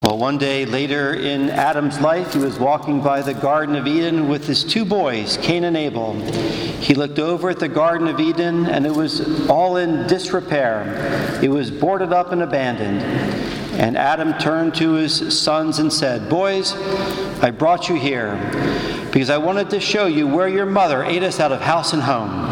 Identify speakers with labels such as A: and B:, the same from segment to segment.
A: Well, one day later in Adam's life, he was walking by the Garden of Eden with his two boys, Cain and Abel. He looked over at the Garden of Eden, and it was all in disrepair. It was boarded up and abandoned. And Adam turned to his sons and said, "Boys, I brought you here because I wanted to show you where your mother ate us out of house and home."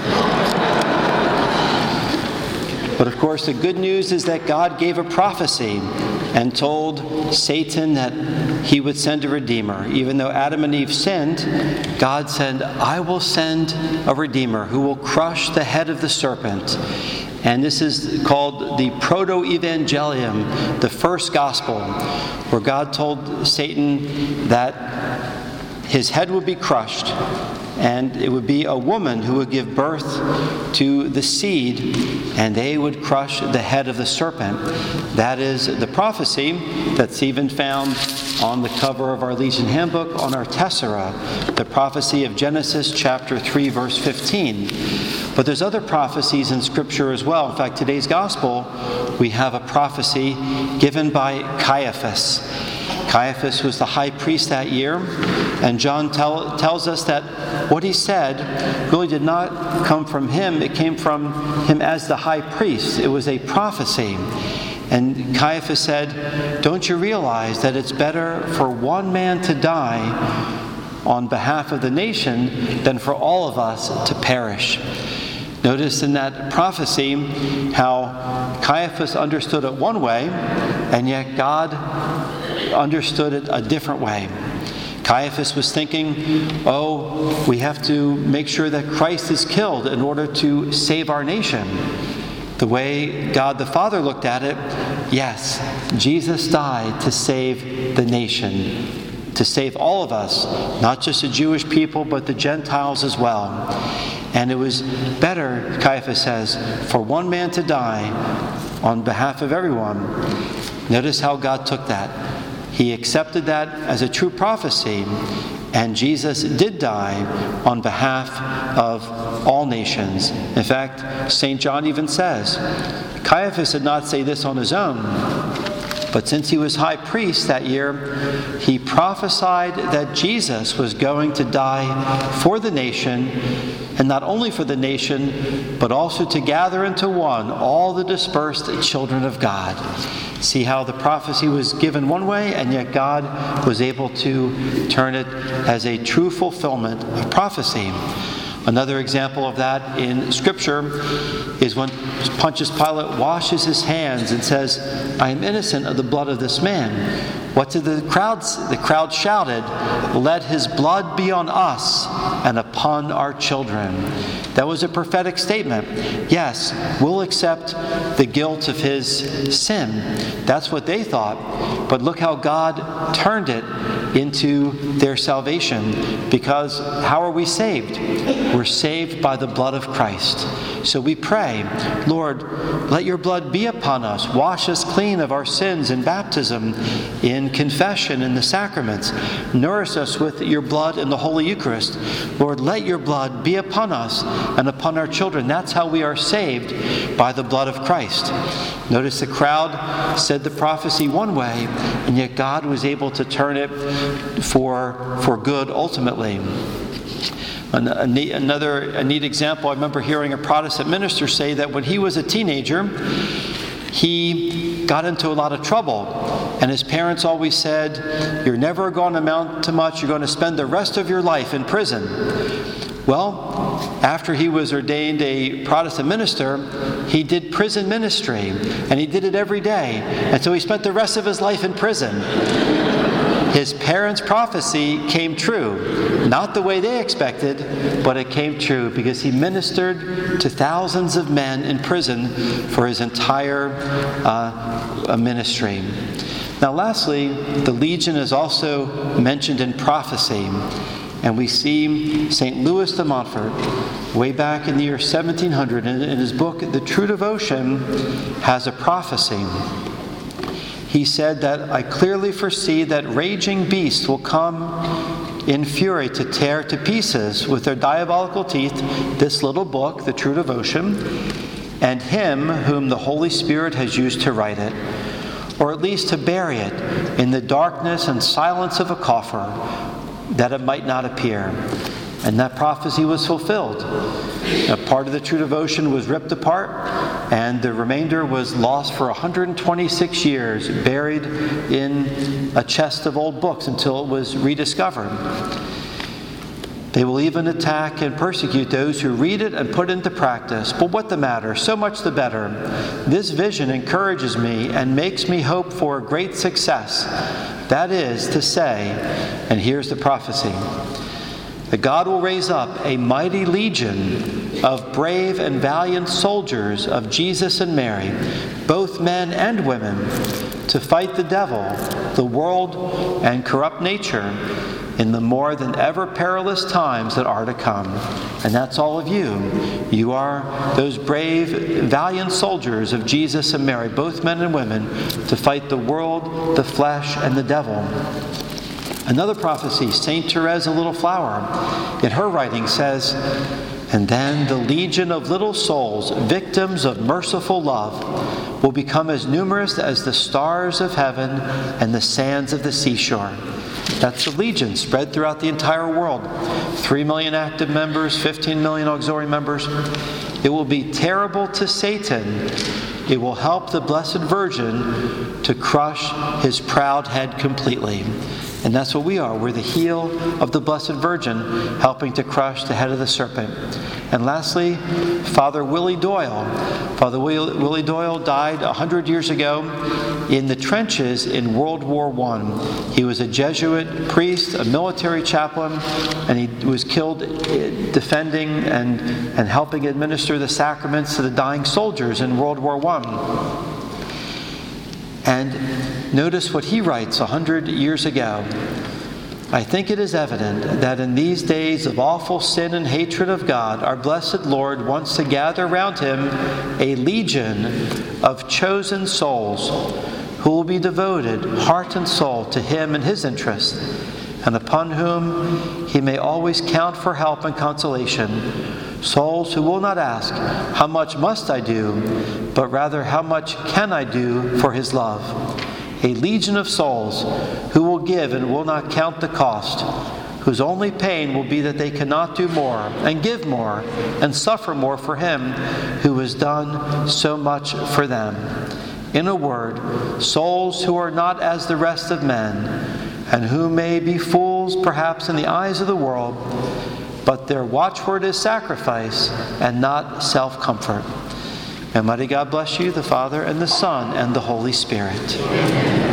A: But of course, the good news is that God gave a prophecy and told Satan that he would send a redeemer. Even though Adam and Eve sinned, God said, "I will send a redeemer who will crush the head of the serpent." And this is called the Proto-Evangelium, the first gospel, where God told Satan that his head would be crushed, and it would be a woman who would give birth to the seed, and they would crush the head of the serpent. That is the prophecy that's even found on the cover of our Legion Handbook on our tessera, the prophecy of Genesis chapter 3, verse 15. But there's other prophecies in Scripture as well. In fact, today's gospel, we have a prophecy given by Caiaphas. Caiaphas was the high priest that year, and John tells us that what he said really did not come from him. It came from him as the high priest. It was a prophecy. And Caiaphas said, "Don't you realize that it's better for one man to die on behalf of the nation than for all of us to perish?" Notice in that prophecy how Caiaphas understood it one way, and yet God understood it a different way. Caiaphas was thinking, we have to make sure that Christ is killed in order to save our nation. The way God the Father looked at it, yes, Jesus died to save the nation, to save all of us, not just the Jewish people, but the Gentiles as well. And it was better, Caiaphas says, for one man to die on behalf of everyone. Notice how God took that. He accepted that as a true prophecy, and Jesus did die on behalf of all nations. In fact, St. John even says, Caiaphas did not say this on his own, but since he was high priest that year, he prophesied that Jesus was going to die for the nation, and not only for the nation, but also to gather into one all the dispersed children of God. See how the prophecy was given one way, and yet God was able to turn it as a true fulfillment of prophecy. Another example of that in Scripture is when Pontius Pilate washes his hands and says, "I am innocent of the blood of this man." What did the crowd say? The crowd shouted, "Let his blood be on us and upon our children." That was a prophetic statement. Yes, we'll accept the guilt of his sin. That's what they thought. But look how God turned it into their salvation. Because how are we saved? We're saved by the blood of Christ. So we pray, "Lord, let your blood be upon us. Wash us clean of our sins in baptism, in confession, in the sacraments. Nourish us with your blood in the Holy Eucharist. Lord, let your blood be upon us and upon our children." That's how we are saved, by the blood of Christ. Notice the crowd said the prophecy one way, and yet God was able to turn it for good ultimately. A neat example, I remember hearing a Protestant minister say that when he was a teenager, he got into a lot of trouble. And his parents always said, "You're never going to amount to much. You're going to spend the rest of your life in prison." Well, after he was ordained a Protestant minister, he did prison ministry. And he did it every day. And so he spent the rest of his life in prison. His parents' prophecy came true. Not the way they expected, but it came true because he ministered to thousands of men in prison for his entire ministry. Now lastly, the Legion is also mentioned in prophecy. And we see St. Louis de Montfort, way back in the year 1700, in his book, The True Devotion, has a prophecy. He said that, "I clearly foresee that raging beasts will come in fury to tear to pieces with their diabolical teeth this little book, The True Devotion, and him whom the Holy Spirit has used to write it. or at least to bury it in the darkness and silence of a coffer, that it might not appear. And that prophecy was fulfilled. A part of the true devotion was ripped apart, and the remainder was lost for 126 years, buried in a chest of old books until it was rediscovered. They will even attack and persecute those who read it and put it into practice. But what the matter? So much the better. This vision encourages me and makes me hope for great success. That is to say, and here's the prophecy, that God will raise up a mighty legion of brave and valiant soldiers of Jesus and Mary, both men and women, to fight the devil, the world, and corrupt nature in the more than ever perilous times that are to come. And that's all of you. You are those brave, valiant soldiers of Jesus and Mary, both men and women, to fight the world, the flesh, and the devil. Another prophecy, St. Therese of Little Flower, in her writing says, "And then the legion of little souls, victims of merciful love, will become as numerous as the stars of heaven and the sands of the seashore." That's the legion spread throughout the entire world. 3 million active members, 15 million auxiliary members. It will be terrible to Satan. It will help the Blessed Virgin to crush his proud head completely. And that's what we are. We're the heel of the Blessed Virgin, helping to crush the head of the serpent. And lastly, Father Willie Doyle. Father Willie Doyle died 100 years ago in the trenches in World War I. He was a Jesuit priest, a military chaplain, and he was killed defending and helping administer the sacraments to the dying soldiers in World War I. And notice what he writes 100 years ago. "I think it is evident that in these days of awful sin and hatred of God, our blessed Lord wants to gather round him a legion of chosen souls who will be devoted, heart and soul, to him and his interest, and upon whom he may always count for help and consolation. Souls who will not ask, 'How much must I do?' but rather, 'How much can I do for his love?' A legion of souls who will give and will not count the cost, whose only pain will be that they cannot do more and give more and suffer more for him who has done so much for them. In a word, souls who are not as the rest of men, and who may be fools perhaps in the eyes of the world, but their watchword is sacrifice and not self-comfort." And mighty God bless you, the Father, and the Son, and the Holy Spirit.